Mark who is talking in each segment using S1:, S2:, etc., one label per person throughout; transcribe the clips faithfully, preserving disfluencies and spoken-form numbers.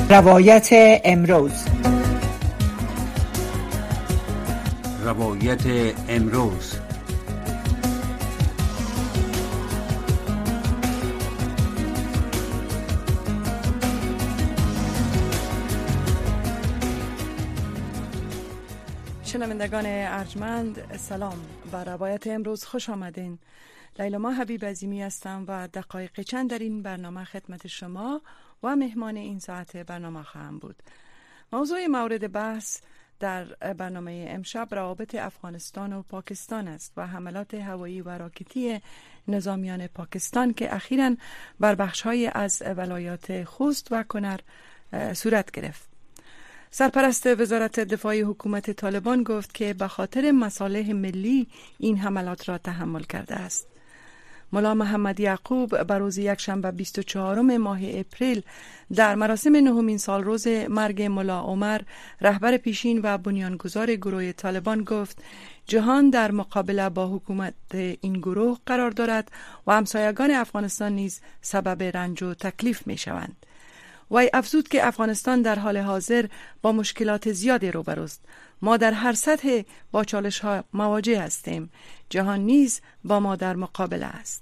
S1: روایت امروز
S2: روایت امروز
S3: شنوندگان ارجمند، سلام. با روایت امروز خوش آمدین. لیلا حبیب عظیمی هستم و دقایق چند در این برنامه خدمت شما و مهمان این ساعت برنامه خواهم بود. موضوع مورد بحث در برنامه امشب روابط افغانستان و پاکستان است و حملات هوایی و راکتی نظامیان پاکستان که اخیراً بر بخش‌های از ولایات خوست و کنر صورت گرفت. سرپرست وزارت دفاع حکومت طالبان گفت که به خاطر مصالح ملی این حملات را تحمل کرده است. ملا محمد یعقوب بر روز یکشنبه بیست و چهارم ماه اپریل در مراسم نهمین سال روز مرگ ملا عمر، رهبر پیشین و بنیانگذار گروه طالبان گفت جهان در مقابله با حکومت این گروه قرار دارد و همسایگان افغانستان نیز سبب رنج و تکلیف می شوند. وی افزود که افغانستان در حال حاضر با مشکلات زیادی روبروست. ما در هر سطح با چالش ها مواجه هستیم. جهان نیز با ما در مقابله است.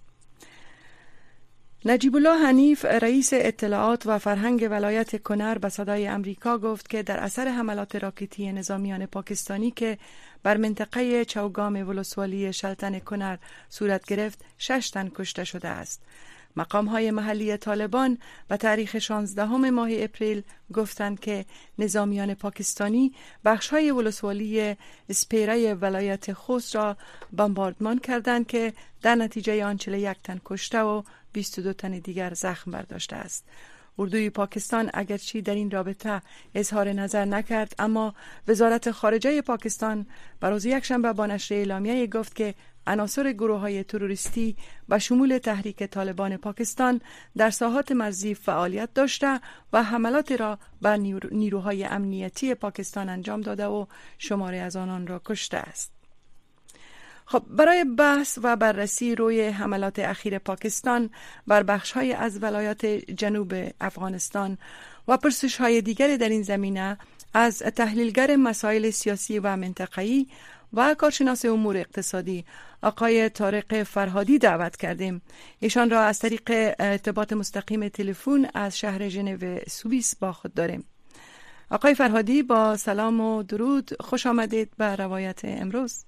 S3: نجیب الله حنیف، رئیس اطلاعات و فرهنگ ولایت کنر، به صدای امریکا گفت که در اثر حملات راکتی نظامیان پاکستانی که بر منطقه چوگام ولسوالی شلتن کنر صورت گرفت، شش تن کشته شده است. مقام‌های محلی طالبان به تاریخ شانزدهم ماه اپریل گفتند که نظامیان پاکستانی بخش‌های ولسوالی اسپیره ولایت خوست را بمباردمان کردند که در نتیجه آن چهل و یک تن کشته و بیست و دو تن دیگر زخم برداشته است. اردوی پاکستان اگرچه در این رابطه اظهار نظر نکرد، اما وزارت خارجه پاکستان بر روز یکشنبه با نشر اعلامیه گفت که عناصر گروه‌های تروریستی به شمول تحریک طالبان پاکستان در ساحات مرزی فعالیت داشته و حملات را بر نیروهای امنیتی پاکستان انجام داده و شماری از آنان را کشته است. خب، برای بحث و بررسی روی حملات اخیر پاکستان بر بخش‌های از ولایات جنوب افغانستان و پرسش‌های دیگر در این زمینه از تحلیلگر مسائل سیاسی و منطقه‌ای و کارشناس امور اقتصادی آقای طارق فرهادی دعوت کردیم. ایشان را از طریق ارتباط مستقیم تلفن از شهر ژنو سوئیس با خود داریم. آقای فرهادی، با سلام و درود، خوش آمدید به روایت امروز.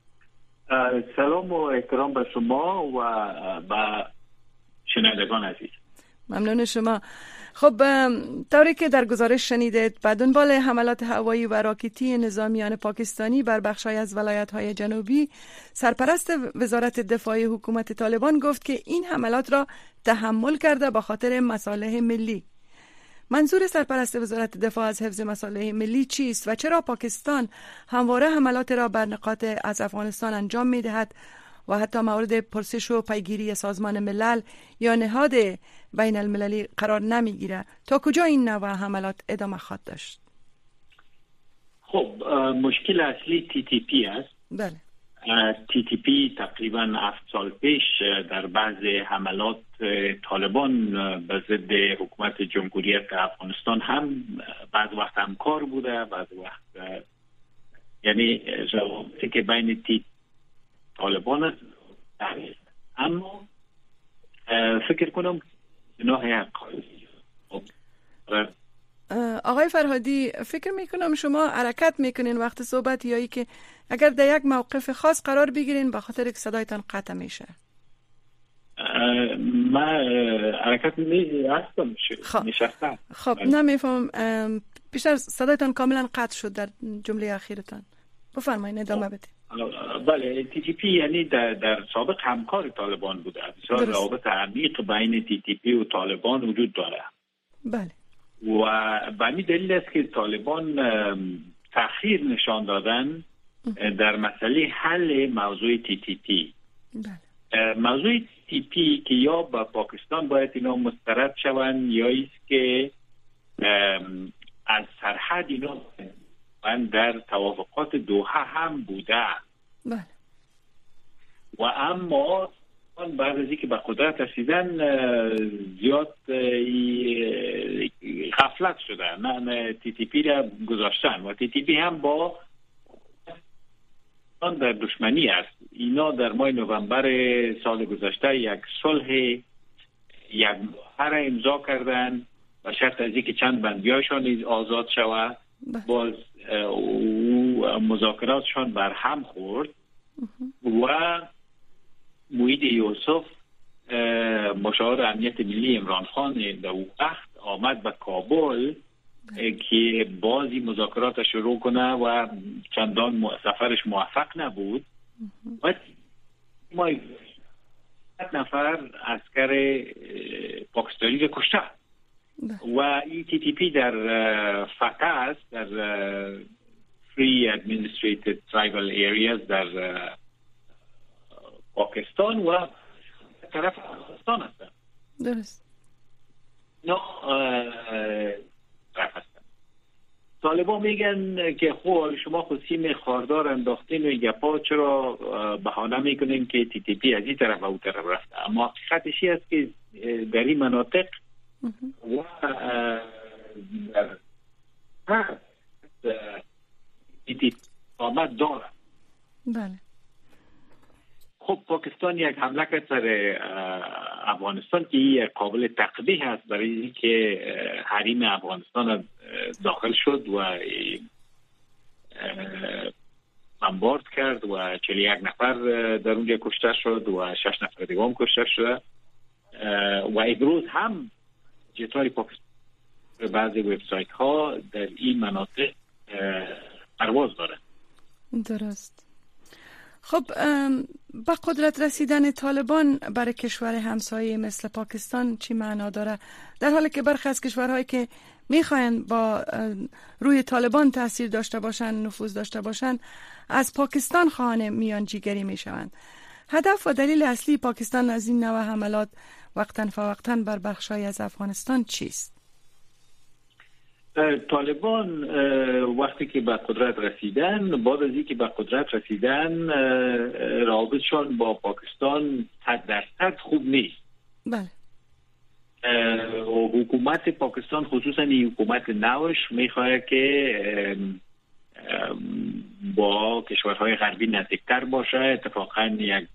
S4: سلام و احترام به شما و به شنوندگان عزیز.
S3: ممنون شما. خب، طوری که در گزارش شنیدید، به دنبال حملات هوایی و راکتی نظامیان پاکستانی بر بخش‌های از ولایت‌های جنوبی، سرپرست وزارت دفاع حکومت طالبان گفت که این حملات را تحمل کرده به خاطر مصالح ملی. منظور سرپرست وزارت دفاع از حفظ مصالح ملی چیست و چرا پاکستان همواره حملات را بر نقاط از افغانستان انجام می‌دهد و حتی مورد پرسش و پیگیری سازمان ملل یا نهاد بین المللی قرار نمیگیره؟ تا کجا این نوع حملات ادامه خواهد داشت؟
S4: خب، مشکل اصلی تی تی پی است.
S3: بله.
S4: تی تی پی تقریبا هفت سال پیش در بعض حملات طالبان به ضد حکومت جمهوریت افغانستان هم بعض وقت همکار بوده، بعض وقت یعنی روابطی که بین تی طالبان است. اما فکر کنم جناح حق.
S3: آقای فرهادی، فکر میکنم شما حرکت میکنین وقت صحبت، یا ای که اگر در یک موقف خاص قرار بگیرین به خاطر که صدایتان قطع میشه؟
S4: من حرکت هستم نشستم.
S3: خب، نمیفهم، بیشتر صدایتان کاملا قطع شد در جمله اخیرتان. بفرمایید ادامه بدید.
S4: بله، تی تی پی یعنی در, در سابق همکار طالبان بوده. بسیار روابط عمیق بین تی تی پی و طالبان وجود داره.
S3: بله.
S4: و به همین دلیل است که طالبان تأخیر نشان دادن در مسئله حل موضوع تی تی پی.
S3: بله.
S4: موضوع تی تی پی که یا با پاکستان باید اینا مسترد شوند یا ایست که از سرحد اینا من در توافقات دوحه هم بوده.
S3: بله.
S4: و اما بعد از اینکه به قدرت رسیدن زیاد غفلت شده، نه نه تی تی پی را گذاشتن و تی تی پی هم با در دشمنی است. اینا در ماه نوامبر سال گذشته یک صلح یک هر امضا کردن و شرط از اینکه چند بندیاشان آزاد شود. باز او مذاکراتشان بر هم خورد و موید یوسف مشاور امنیت ملی عمران خان در اون وقت آمد به کابل که بازی مذاکرات شروع کنه و چندان سفرش موفق نبود و ما نفر عسکر پاکستانی رو کشته و این تی تی پی در فقط در Free Administrated Tribal Areas در پاکستان و طرف افغانستان هستن.
S3: درست.
S4: نه طرف هستن. طالبان میگن که خب شما خود سیم خاردار انداختین و گپا چرا بهانه میکنین که تی تی پی از این طرف و اون طرف رفته، اما حقیقتش است که در این مناطق و در هر تی تی پی آمد داره.
S3: بله.
S4: خب پاکستان یک حمله کرد سر افغانستان که یک قابل تقبیح است برای اینکه حریم افغانستان داخل شد و بمبارد کرد و چهل و یک نفر در اونجا کشته شد و شش نفر دیگه هم کشته شده و امروز هم جتای پاکستان به بعضی وبسایت ها در این مناطق پرواز داره.
S3: درست. خب با قدرت رسیدن طالبان برای کشور همسایه مثل پاکستان چی معنا داره، در حالی که برخی از کشورهایی که میخواین با روی طالبان تاثیر داشته باشن، نفوذ داشته باشن، از پاکستان خواهان میانجیگری میشوند؟ هدف و دلیل اصلی پاکستان از این نوع حملات وقتاً فوقتاً بر بخشای از افغانستان چیست؟
S4: طالبان وقتی که به قدرت رسیدن، بعد از اینکه به قدرت رسیدن رابطشان با پاکستان صد درصد خوب نیست.
S3: بله.
S4: حکومت پاکستان خصوصا این حکومت نوش میخواد که با کشورهای غربی نزدیکتر باشه. اتفاقا یک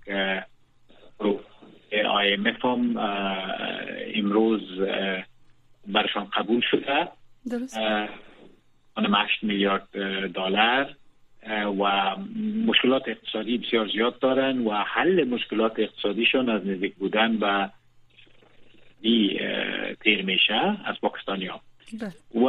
S4: آی ام اف هم امروز برشان قبول شده.
S3: درست.
S4: آن هشت میلیارد دلار و مشکلات اقتصادی بسیار زیاد دارن و حل مشکلات اقتصادیشون از نزدیک بودن و دی تیر میشه از پاکستانی ها. و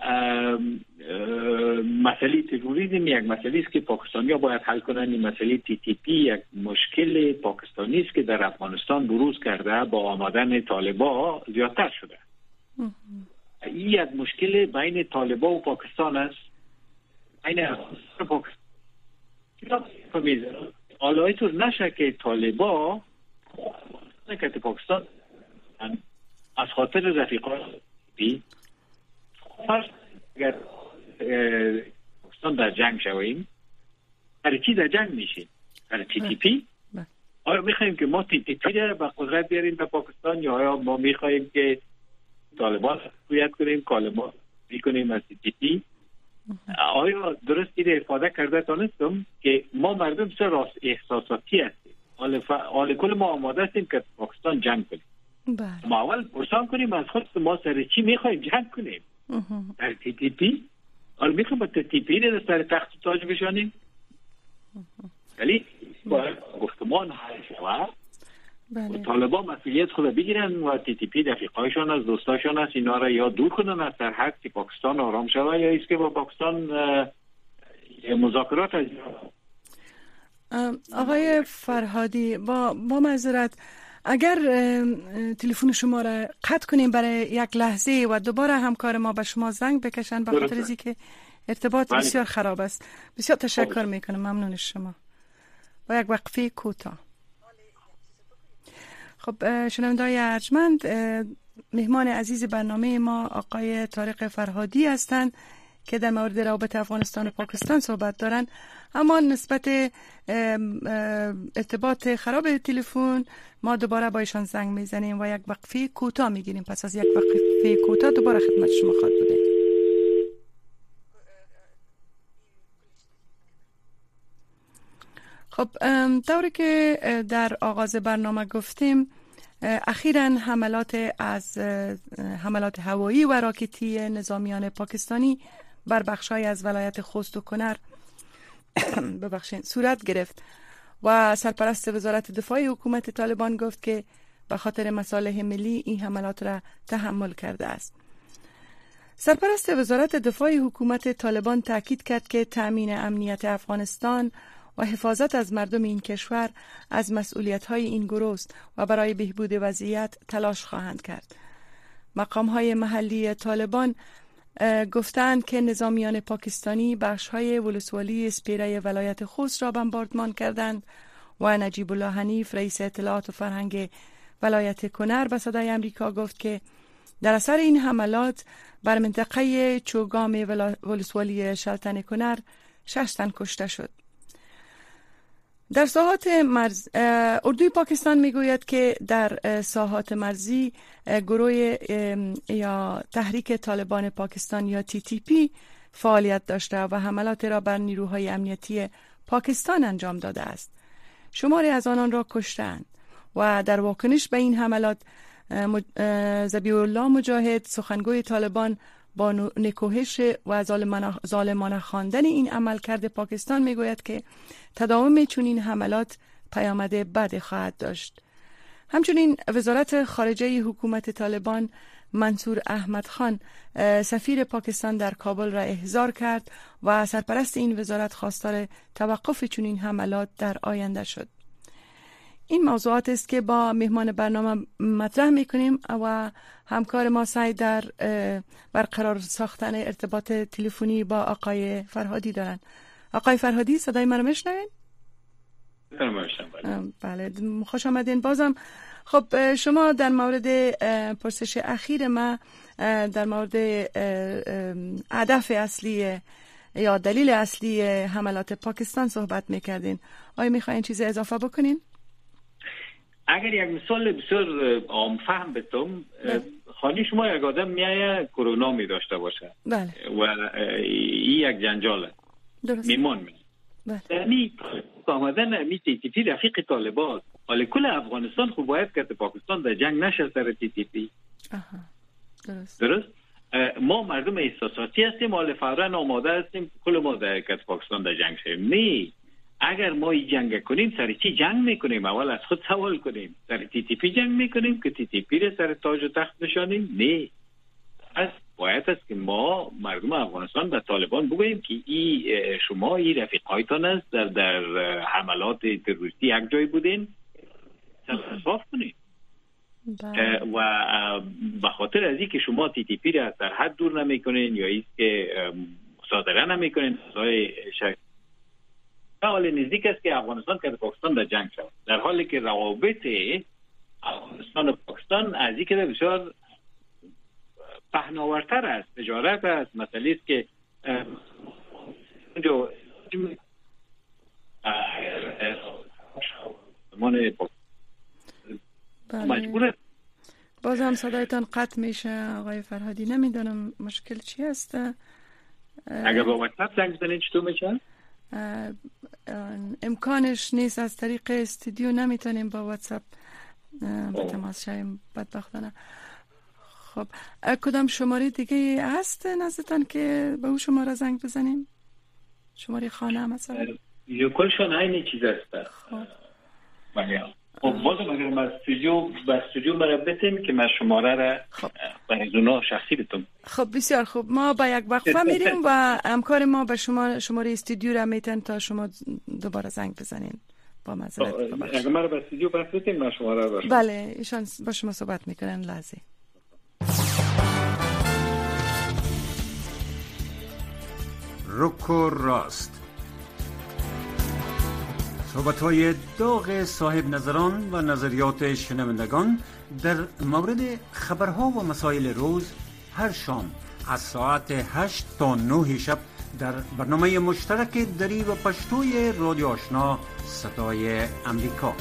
S4: مسئله تروریسم یک مسئله است که پاکستانی ها باید حل کنن. این مسئله تی تی پی یک مشکل پاکستانی است که در افغانستان بروز کرده، با آمدن طالبان زیادتر شده. این یک مشکل بین طالبان و پاکستان است. بین افغانستان و پاکستان حالا اینطور نشه که طالبان نکرد پاکستان از خاطر رفیقان بی فرض اگر پاکستان در جنگ شویم، برای چی در جنگ میشیم؟ برای تی تی پی؟ آیا میخواییم که ما تی تی پی را به قدرت بیاریم به پاکستان، یا آیا ما میخواییم که طالبان حکومت کنیم، کالما میکنیم از تی تی پی؟ آیا درست این افاده کرده تانستم که ما مردم سر راست احساساتی هستیم، حال کل ما آماده هستیم که پاکستان جنگ کنیم.
S3: بله.
S4: ما اول پرسان کنیم از خود ما سر چی میخواییم جنگ کنیم؟ در تی تی پی؟ حالا میخواییم با تی تی پی را سر تخت تاج بشانیم؟ ولی باید گفتمان حل شود.
S3: بله.
S4: طالبان مسئولیت خود بگیرن و تی تی پی رفیقایشان از دوستاشان است اینا را یا دور کنن از سرحد که پاکستان آرام شود، یا ایست که با پاکستان مذاکرات از
S3: آقای فرهادی با با معذرت اگر تلفن شما را قطع کنیم برای یک لحظه و دوباره همکار ما به شما زنگ بکشن، به خاطر از اینکه ارتباط
S4: بله.
S3: بسیار خراب است. بسیار تشکر میکنم، ممنون شما. با یک وقفه کوتاه. خب شنونده‌های ارجمند، مهمان عزیز برنامه ما آقای طارق فرهادی هستند که در مورد رابطه افغانستان و پاکستان صحبت دارن، اما نسبت ارتباط خراب تلفن ما دوباره با ایشان زنگ میزنیم و یک وقفه کوتاه میگیریم. پس از یک وقفه کوتاه دوباره خدمت شما خواهد بودیم. خب طوری که در آغاز برنامه گفتیم، اخیراً حملات از حملات هوایی و راکتی نظامیان پاکستانی بر بخشای از ولایت خوست و کنر ببخشید صورت گرفت و سرپرست وزارت دفاع حکومت طالبان گفت که به خاطر مصالح ملی این حملات را تحمل کرده است. سرپرست وزارت دفاع حکومت طالبان تاکید کرد که تأمین امنیت افغانستان و حفاظت از مردم این کشور از مسئولیت‌های این گروه است و برای بهبود وضعیت تلاش خواهند کرد. مقام‌های محلی طالبان گفتند که نظامیان پاکستانی بخش‌های ولسوالی سپیره ولایت خوست را بمباردمان کردند و نجیب الله حنیف رئیس اطلاعات و فرهنگ ولایت کنر به صدای امریکا گفت که در اثر این حملات بر منطقه چوگام ولسوالی شلتن کنر شش تن کشته شد. در ساحات مرز اردوی پاکستان میگوید که در ساحات مرزی گروه یا تحریک طالبان پاکستان یا تی تی پی فعالیت داشته و حملات را بر نیروهای امنیتی پاکستان انجام داده است. شماری از آنان را کشتند و در واکنش به این حملات ذبیح الله مجاهد سخنگوی طالبان با نکوهش و ظالمانه خواندن این عملکرد پاکستان میگوید که تداوم چنین حملات پیامد بد خواهد داشت. همچنین وزارت خارجه حکومت طالبان منصور احمد خان سفیر پاکستان در کابل را احضار کرد و سرپرست این وزارت خواستار توقف چنین حملات در آینده شد. این موضوعات است که با مهمان برنامه مطرح میکنیم و همکار ما سعی در برقرار ساختن ارتباط تلفنی با آقای فرهادی دارن. آقای فرهادی صدای من رو میشنوین؟ بله، خوش آمدین بازم. خب شما در مورد پرسش اخیر ما در مورد هدف اصلی یا دلیل اصلی حملات پاکستان صحبت میکردین. آیا میخواین چیز اضافه بکنین؟
S4: اگر یک مثال بسیار عام فهم بتم، خانه شما یک آدم میایه کرونا می داشته باشه
S3: بله.
S4: و این یک جنجاله میمان می
S3: بله.
S4: یعنی آمدن می تی تی پی رفیق طالبان، حالا کل افغانستان خوب باید که پاکستان در جنگ نشه سر تی تی پی.
S3: آها. درست
S4: درست ما مردم احساساتی هستیم، حالا فوراً آماده هستیم کل ما در که پاکستان در جنگ شیم. نه، اگر ما این جنگ کنیم سر چی جنگ میکنیم؟ اول از خود سوال کنیم، سر تی تی پی جنگ میکنیم که تی تی پی رو سر تاج و تخت نشانیم؟ نه، از باید است که ما مردم افغانستان به طالبان بگوییم که ای شما ای رفیقایتان است، در در حملات تروریستی یک جای بودین، صاف کنید. و به خاطر از این که شما تی تی پی را از سرحد دور نمیکنین یا ایست که مصادره نمیکنین، حال نزدیک است که افغانستان که پاکستان در جنگ شود، در حالی که روابط افغانستان و پاکستان از این که بسیار پهناورتر است، تجارت است، مسئله است که جو
S3: بله. بازم صدایتان قطع میشه آقای فرهادی، نمیدونم مشکل چی است.
S4: اگر با واتساپ زنگ بزنید چطور میشه؟
S3: امکانش نیست، از طریق استودیو نمیتونیم با واتساپ به تماس شویم بدبختانه. خب کدام شماره دیگه هست نزدتان که به او شماره زنگ بزنیم؟ شماره خانه مثلا؟
S4: یو کلشان این چیز است.
S3: خب
S4: خب بازم اگر ما استودیو با استودیو مرا بتیم که من شماره را
S3: خب
S4: برای اونا شخصی بتم.
S3: خب بسیار خوب، ما با یک وقفه میریم و همکار ما به شما شماره استودیو را میتن تا شما دوباره زنگ بزنین. با معذرت ببخشید.
S4: اگر مرا با استودیو بتیم من شماره را.
S3: بله، ایشان با شما صحبت میکنن لحظه.
S2: رک و راست، صحبت‌های داغ صاحب نظران و نظریات شنوندگان در مورد خبرها و مسائل روز هر شام از ساعت هشت تا نه شب در برنامه مشترک دری و پشتوی رادیو آشنا صدای امریکا.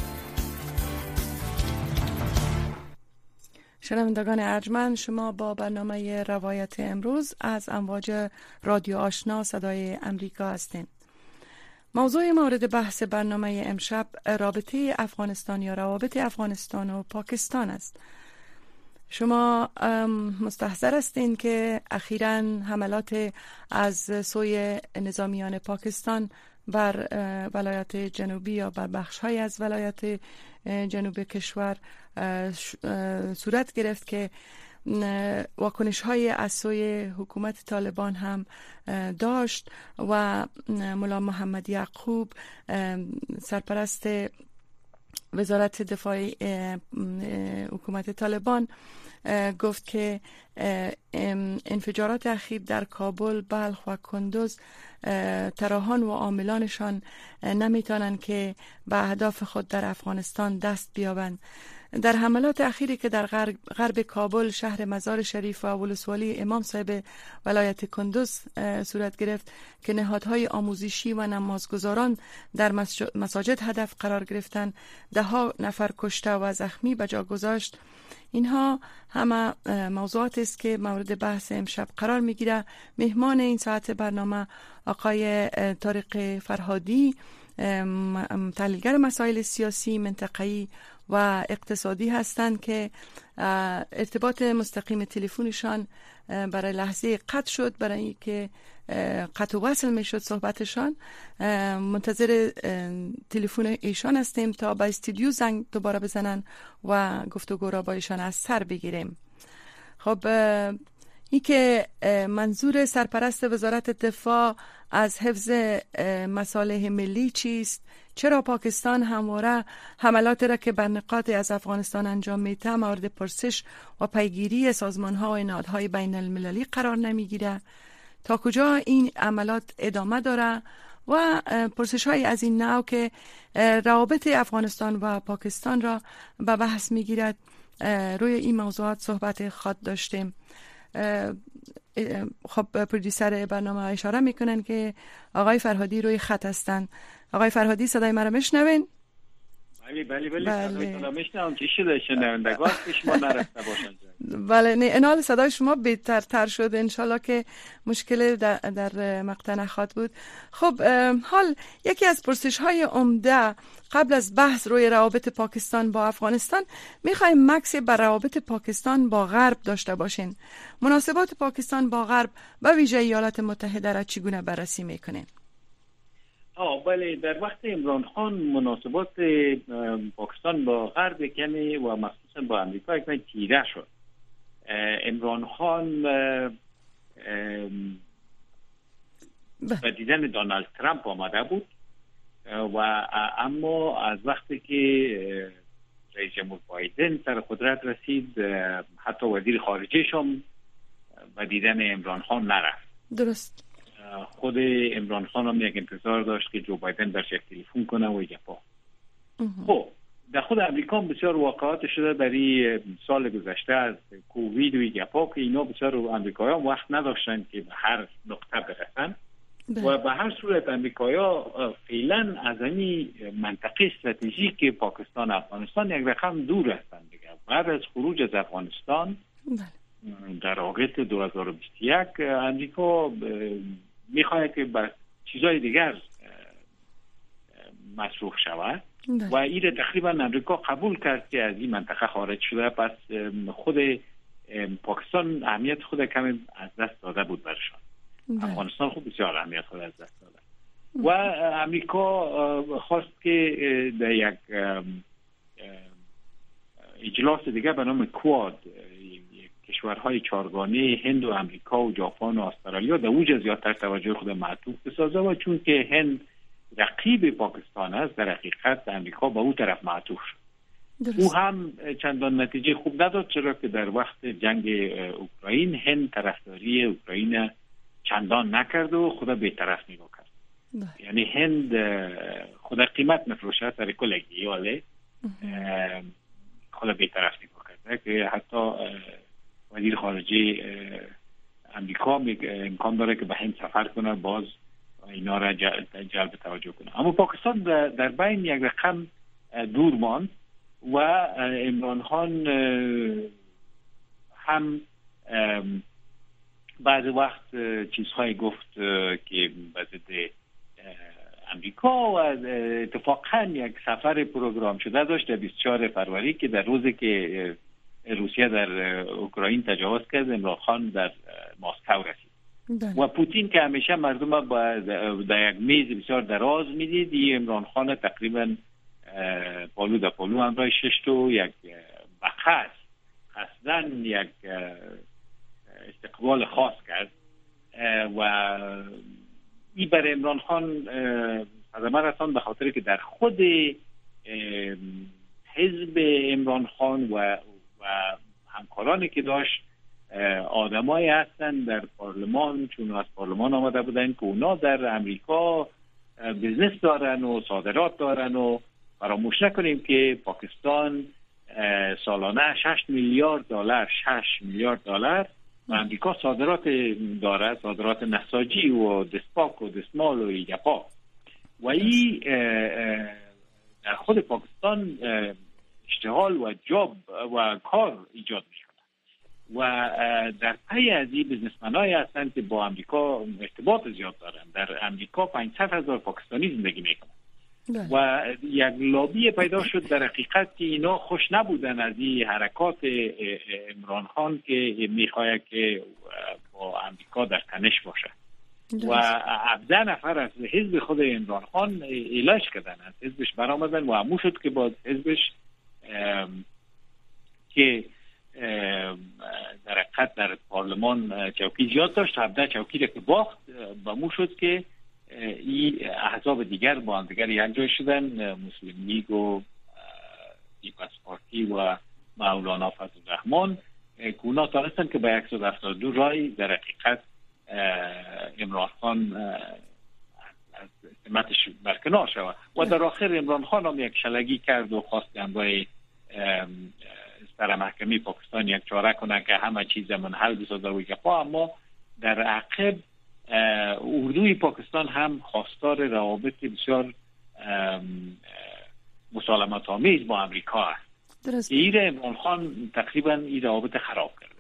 S3: شنوندگان ارجمند، شما با برنامه روایت امروز از امواج رادیو آشنا صدای امریکا هستید. موضوع مورد بحث برنامه امشب رابطه افغانستان یا روابط افغانستان و پاکستان است. شما مستحضر هستین که اخیراً حملات از سوی نظامیان پاکستان بر ولایت جنوبی یا بر بخش‌های از ولایت جنوب کشور صورت گرفت که واکنش‌های از سوی حکومت طالبان هم داشت و ملا محمد یعقوب سرپرست وزارت دفاع حکومت طالبان گفت که انفجارات اخیر در کابل، بلخ و کندوز تراهان و عاملانشان نمیتونن که به اهداف خود در افغانستان دست بیابند. در حملات اخیری که در غرب کابل، شهر مزار شریف و ولسوالی امام صاحب ولایت کندوز صورت گرفت که نهادهای آموزشی و نمازگزاران در مساجد هدف قرار گرفتند، ده ها نفر کشته و زخمی به جا گذاشت. اینها همه موضوعات است که مورد بحث امشب قرار میگیره. مهمان این ساعت برنامه آقای طارق فرهادی، تحلیلگر مسائل سیاسی، منطقه‌ای و اقتصادی هستند که ارتباط مستقیم تلفنشان برای لحظه قطع شد، برای اینکه قطع و وصل میشد صحبتشان. منتظر تلفن ایشان هستیم تا با استودیو زنگ دوباره بزنن و گفتگو را با ایشان از سر بگیریم. خب این که منظور سرپرست وزارت دفاع از حفظ مصالح ملی چیست؟ چرا پاکستان همواره حملات را که بر نقاط از افغانستان انجام میده مورد پرسش و پیگیری سازمان‌ها و نهادهای بین المللی قرار نمیگیره؟ تا کجا این عملات ادامه داره؟ و پرسش‌های از این نوع که روابط افغانستان و پاکستان را به بحث میگیرد. روی این موضوعات صحبت خواهد داشتیم. خب پرودیوسر برنامه اشاره میکنن که آقای فرهادی روی خط هستن. آقای فرهادی صدای مرا میشنوین؟
S4: بله بله بله صدای مرا میشنوم. چی شده شنوندگان شما نرفته باشند؟
S3: بله نه انال صدای شما بهتر تر شد، انشالله که مشکل در, در مقطع نخواهد بود. خب حال یکی از پرسش های عمده قبل از بحث روی روابط پاکستان با افغانستان، میخوایم مکسی بر روابط پاکستان با غرب داشته باشین. مناسبات پاکستان با غرب و ویژه ایالات متحده را چگونه بررسی میکنین؟
S4: آه بله، در وقت عمران خان مناسبات پاکستان با غرب کمی و مخصوصا با امریکا کمی تیره شد. عمران خان به دیدن دونالد ترامپ آمده بود و اما از وقتی که رئیس جمهور بایدن سر قدرت رسید، حتی وزیر خارجه هم به دیدن عمران خان نرفت.
S3: درست.
S4: خود عمران خان هم یک انتظار داشت که جو بایدن برش یک تلفن کنه و جپا. خب در خود امریکا بسیار واقعات شده در این سال گذشته از کووید و جپا که اینا بسیار امریکایان وقت نداشتن که به هر نقطه برسن و به هر صورت امریکایا فعلا از این منطقه استراتژیک پاکستان افغانستان یک رقم دور هستند دیگه. بعد از خروج از افغانستان در آگست دو هزار و بیست و یک امریکا میخواهد که به چیزای دیگر مصروف شود و این تقریبا امریکا قبول کرد که از این منطقه خارج شده. پس خود پاکستان اهمیت خود کمی از دست داده بود برشان. افغانستان خود بسیار اهمیت خود از دست داده و امریکا خواست که در یک اجلاس دیگه به نام کواد، کشورهای چهارگانه هند و امریکا و ژاپن و استرالیا، در اوج زیادتر توجه خود معطوف بسازه و چون که هند رقیب پاکستان است، در حقیقت امریکا به او طرف معطوف شد. او هم چندان نتیجه خوب نداد، چرا که در وقت جنگ اوکراین هند طرفداری اوکراین چندان نکرد و خدا بی‌طرف نگاه کرد. یعنی هند خدا قیمت نفروشه سر کلگی ولی خدا بی‌طرف نگاه کرد که حتی وزیر خارجه امریکا امکان داره که به هند سفر کنه، باز اینا را جلب توجه کنه. اما پاکستان در بین یک رقم دور ماند و عمران خان هم بعض وقت چیزهای گفت که به ضد امریکا و اتفاقا یک سفر پروگرام شده داشت در بیست و چهارم فروری که در روزی که روسیه در اوکراین تجاوز کرد عمران خان در مسکو رسید و پوتین که همیشه مردم با در یک میز بسیار دراز میدید، این عمران خان تقریبا پالو در پالو همراه شش و یک بخص قصدن یک استقبال خاص کرد و این برای عمران خان صدمه رساند به خاطر که در خود حزب عمران خان و و همکارانی که داشت آدمایی هستن در پارلمان، چون از پارلمان آمده بودن که اونا در امریکا بزنس دارن و صادرات دارن و فراموش نکنیم که پاکستان سالانه شش میلیارد دلار شش میلیارد دلار و امریکا صادرات داره، صادرات نساجی و دستپاک و دستمال و ایجاپا و این در خود پاکستان اشتغال و جاب و کار ایجاد میشه و در پی از این بزنسمنایی هستن که با امریکا ارتباط زیاد دارن. در امریکا پانصد هزار پاکستانی زندگی میکنن و یک لابی پیدا شد در حقیقت که اینا خوش نبودن از این حرکات عمران خان که میخواه که با امریکا در تنش باشه و هفده نفر از حزب خود عمران خان اعلام کردن، از حزبش برآمدن و همون شد که با حزبش که در حقیقت در پارلمان چوکی زیاد داشت، هفده چوکی را که باخت با مو شد که این احزاب دیگر با هم دیگر یک جای شدن، مسلم لیگ و پیپلز پارتی و مولانا فضل الرحمن که اونا تانستن که با صد و هفتاد و دو رای در حقیقت عمران خان از سمتش برکنار شود و در آخر عمران خان هم یک شلگی کرد و خواست همراه سر محکمه پاکستان یک چاره کنه که همه چیز منحل بسازه و گپا، اما در عقب اردوی پاکستان هم خواستار روابط بسیار مسالمت آمیز با امریکا است. این عمران خان تقریبا این روابط خراب کرده.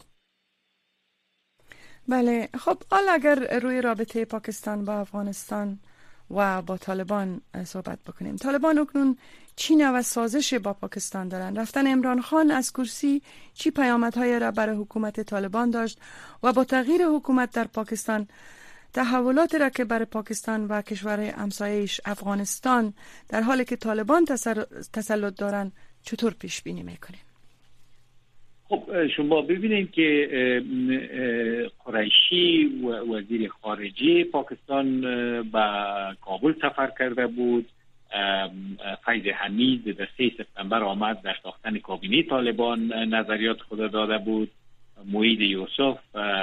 S3: بله، خب حالا اگر روی رابطه پاکستان با افغانستان و با طالبان صحبت بکنیم، طالبان اکنون چی نوع سازش با پاکستان دارند؟ رفتن عمران خان از کرسی چی پیامدهای را برای حکومت طالبان داشت و با تغییر حکومت در پاکستان تحولاتی را که برای پاکستان و کشورهای همسایه‌اش افغانستان در حالی که طالبان تسلط دارند چطور پیش بینی میکنیم؟
S4: خب شما ببینید که قریشی وزیر خارجه پاکستان به کابل سفر کرده بود، فیض حمید در سه سپتامبر آمد در ساختن کابینه طالبان نظریات خود داده بود، موعید یوسف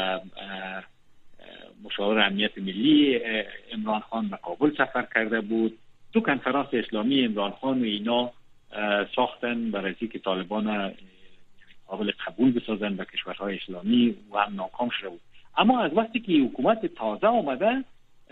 S4: مشاور امنیت ملی عمران خان به کابل سفر کرده بود، دو کنفرانس اسلامی عمران خان و اینا ساختن برای اینکه طالبان قابل قبول بسازن به کشورهای اسلامی و هم ناکام شده بود. اما از وقتی که حکومت تازه آمده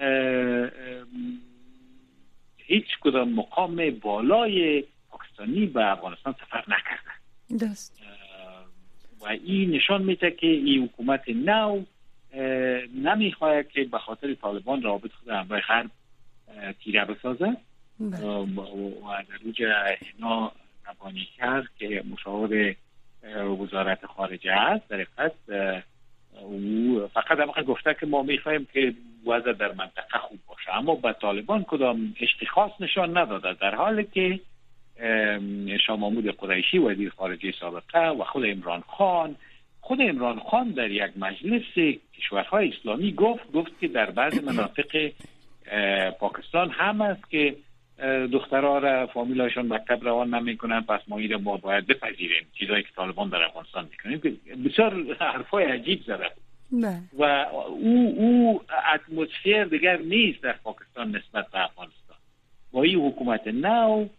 S4: هیچ کدام مقام بالای پاکستانی به افغانستان سفر نکردن
S3: دست.
S4: و این نشان میده که این حکومت نو نمیخواه که به خاطر طالبان روابط خود همراه غرب تیره بسازه و در اوج اینا نبانی کرد که مشاور وزارت خارجه است در حقیقت او فقط هم گفته که ما میخوایم که وضع در منطقه خوب باشه، اما به طالبان کدام اشتخاص نشان نداده، در حالی که شاه محمود قریشی وزیر خارجه سابقه و خود عمران خان خود عمران خان در یک مجلس کشورهای اسلامی گفت گفت که در بعض مناطق پاکستان هم است که دخترها را فامیلاشون مکتب روان نمیکنن، پس ما این را ما باید بپذیریم، چیزایی که طالبان در افغانستان میکنیم. بسیار حرفای عجیب زده و او او اتمسفر دیگر نیست در پاکستان نسبت به افغانستان. با این حکومت نو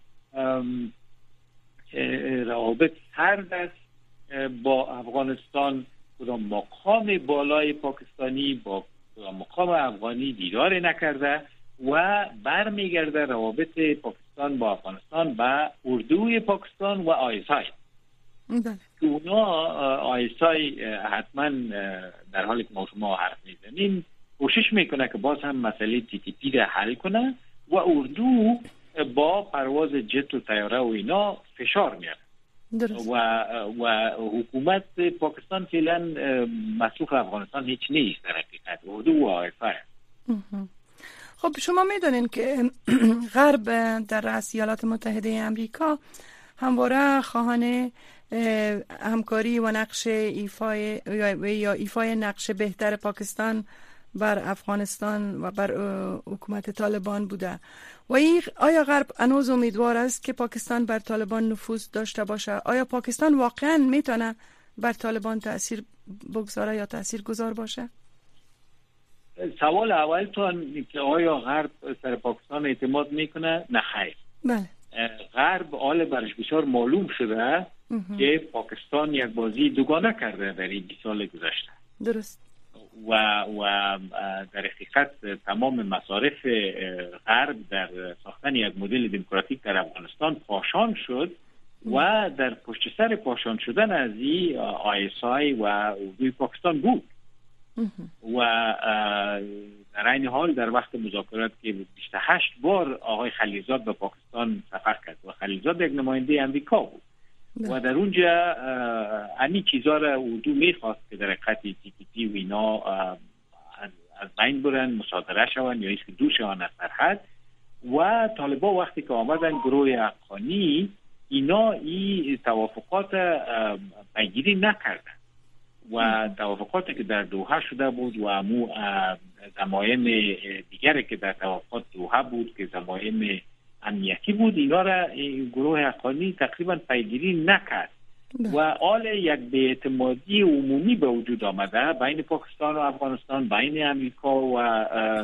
S4: روابط سرد است با افغانستان کدام مقام بالای پاکستانی با مقام افغانی دیدار نکرده و برمیگرده روابط پاکستان با افغانستان و اردوی پاکستان و آی اس آی. که اونا آی اس آی حتما در حالی که ما شما حرف میزنیم کوشش میکنه که باز هم مسئله تی تی پی را حل کنه و اردو با پرواز جت و طیاره و اینا فشار میاره. و و حکومت پاکستان فعلا مسئول افغانستان هیچ نیست در حقیقت، اردو و آی اس آی.
S3: خب شما میدونین که غرب در رأس ایالات متحده امریکا همواره خواهان همکاری و نقش ایفای یا ایفای نقش بهتر پاکستان بر افغانستان و بر حکومت طالبان بوده و این آیا غرب هنوز امیدوار است که پاکستان بر طالبان نفوذ داشته باشه؟ آیا پاکستان واقعا میتونه بر طالبان تأثیر بگذاره یا تأثیر گذار باشه؟
S4: سوال اولتون که آیا غرب سر پاکستان اعتماد میکنه؟ نه خیر.
S3: بله.
S4: غرب حال برش بسیار معلوم شده که پاکستان یک بازی دوگانه کرده در این سال گذشته.
S3: درست.
S4: و و در حقیقت تمام مصارف غرب در ساختن یک مدل دموکراتیک در افغانستان پاشان شد و در پشت سر پاشان شدن از این آی اس آی و اردوی پاکستان بود. و در این حال در وقت مذاکرات که بیست و هشت بار آقای خلیلزاد به پاکستان سفر کرد و خلیلزاد یک نماینده امریکا بود و در اونجا همین چیزا را اردو میخواست که در حقیقت تی تی پی و اینا از, از بین برن، مصادره شون یا ایسک دور شون از سرحد. و طالبا وقتی که آمدن گروه افغانی اینا این توافقات پیگیری نکردن و توافقاتی که در دوحه شده بود و امو ضمایم دیگری که در توافقات دوحه بود که ضمایم امنیتی بود اینا را گروه افغانی تقریبا پیگیری نکرد و حال یک بی‌اعتمادی عمومی به وجود آمده بین پاکستان و افغانستان، بین امریکا و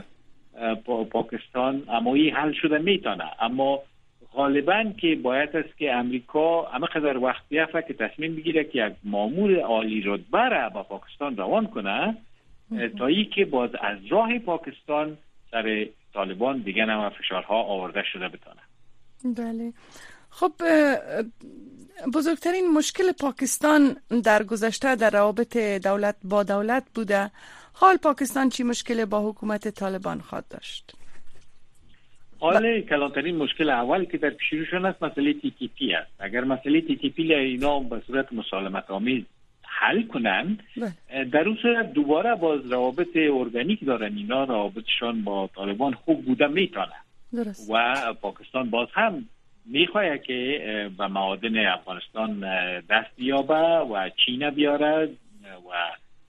S4: پاکستان. اما این حل شده میتونه، اما غالبا که باید است که امریکا همه قدر وقت بیافته که تصمیم بگیره که یک مامور عالی رتبه را با پاکستان روان کنه تا ای که باز از راه پاکستان سر طالبان دیگه نمه فشارها آورده شده بتانه.
S3: بله. خب بزرگترین مشکل پاکستان در گذشته در روابط دولت با دولت بوده. حال پاکستان چی مشکل با حکومت طالبان خواهد داشت؟
S4: حال کلانترین مشکل اول که در پیش روشون است مسئله تی تی پی است. اگر مسئله تی تی پی اینا به صورت مسالمت آمیز حل کنند در اون صورت دوباره باز روابط ارگانیک دارن، اینا روابطشان با طالبان خوب بوده میتونه و پاکستان باز هم میخواه که به معادن افغانستان دست بیابه و چین بیاره و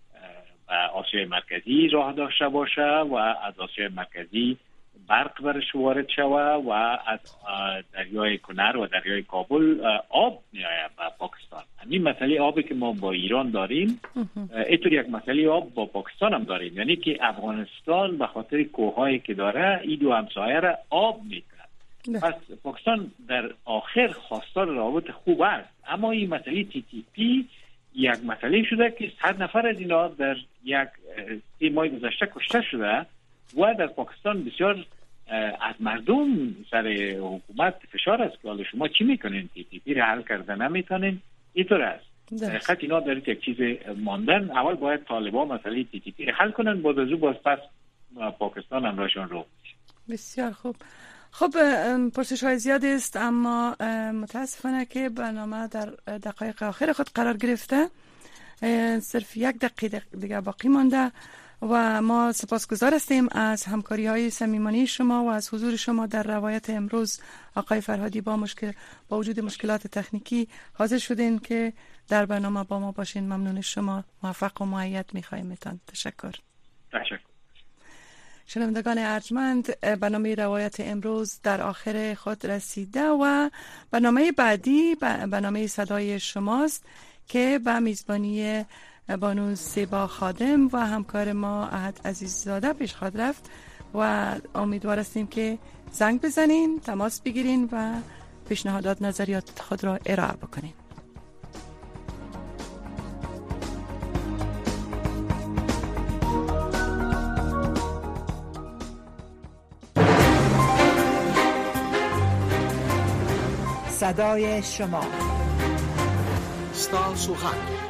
S4: و آسیای مرکزی راه داشته باشه و از آسیای مرکزی برق برش وارد شوه و از دریای کنر و دریای کابل آب میآید به پاکستان. همین مسئله آبی که ما با ایران داریم اینطور یک مسئله آب با پاکستان هم داریم، یعنی که افغانستان به خاطر کوههایی که داره این دو همسایه را آب میکنه. پس پاکستان در آخر خواستار روابط خوب است، اما این مسئله تی تی پی یک مسئله شده که صد نفر از اینا در یک سی ماه گذشته کشته شده و در پاکستان بسیار از مردم سر حکومت فشار است که حالا شما چی میکنین، تی تی پی را حل کرده نمیتونین. اینطور است. حقیقت اینا در یک چیز ماندن. اول باید طالبان مسئله تی تی پی را حل کنن، بعد از او باز پس پاکستان همراهشون رو.
S3: بسیار خوب. خب پرسش های زیادی است اما متاسفانه که برنامه در دقایق آخر خود قرار گرفته. صرف یک دقیقه دیگه باقی مانده و ما سپاسگزار هستیم از همکاری های صمیمانه شما و از حضور شما در روایت امروز. آقای فرهادی با مشکل با وجود مشکلات تکنیکی حاضر شدین که در برنامه با ما باشین. ممنون شما. موفق و مؤید می‌خوایم تان. تشکر.
S4: تشکر.
S3: شنوندگان ارجمند، برنامه روایت امروز در آخر خود رسیده و برنامه بعدی برنامه صدای شماست که به میزبانی بانو سیبا خادم و همکار ما احد عزیززاده پیش خواهد رفت و امیدوار هستیم که زنگ بزنین، تماس بگیرین و پیشنهادات نظریات خود را ارائه بکنین.
S1: صدای شما.
S5: Stal Słuchania.